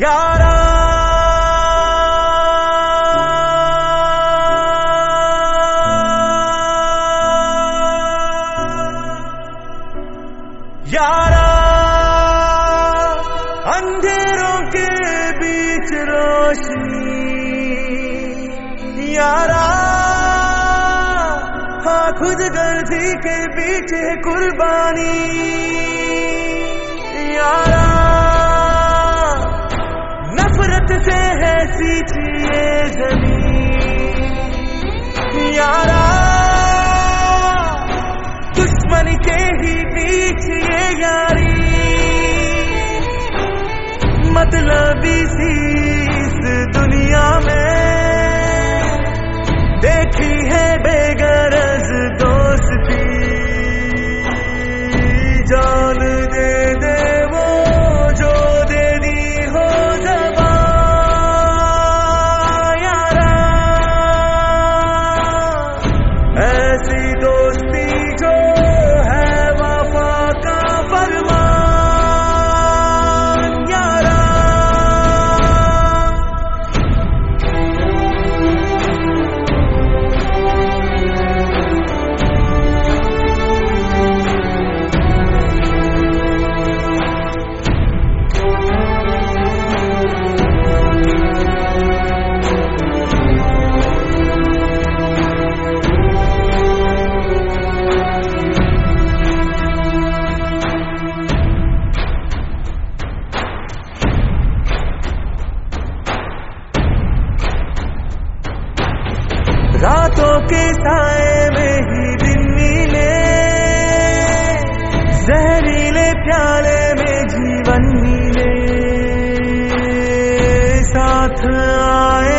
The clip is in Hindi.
यारा यारा अंधेरों के बीच रोशनी, यारा हाँ खुद गर्जी के बीच कुर्बानी, यारा नफरत से है सींची ये ज़मीन, यारा दुश्मनी के ही बीच ये यारी, मतलबी सी इस दुनिया में देखी है बेगरज दोस्ती, जान दे दे वो जो दे दी हो ज़बां, यारा ऐसी दोस्ती जो है वफा का फरमान, यारा रातों के साए में ही दिन मिले, जहरीले प्याले में जीवन मिले, साथ आए